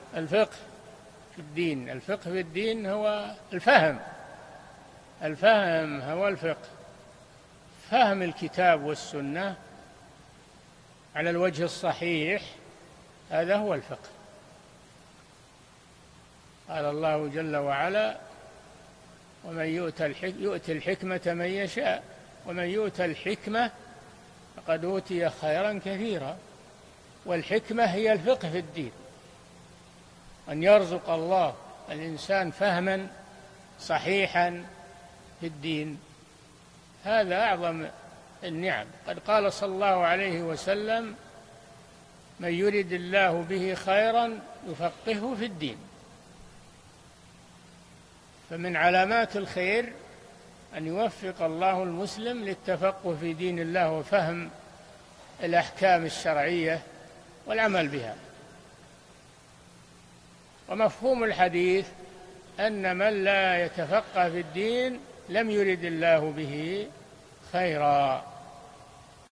الفقه في الدين. الفقه في الدين هو الفهم. الفهم هو الفقه، فهم الكتاب والسنة على الوجه الصحيح، هذا هو الفقه. قال الله جل وعلا: ومن يؤت الحكمة من يشاء ومن يؤت الحكمة فقد أوتي خيرا كثيرا. والحكمة هي الفقه في الدين، أن يرزق الله الإنسان فهما صحيحا في الدين، هذا أعظم النعم. قد قال صلى الله عليه وسلم: من يرد الله به خيرا يفقهه في الدين. فمن علامات الخير أن يوفق الله المسلم للتفقه في دين الله وفهم الأحكام الشرعية والعمل بها. ومفهوم الحديث أن من لا يتفقه في الدين لم يرد الله به خيرا.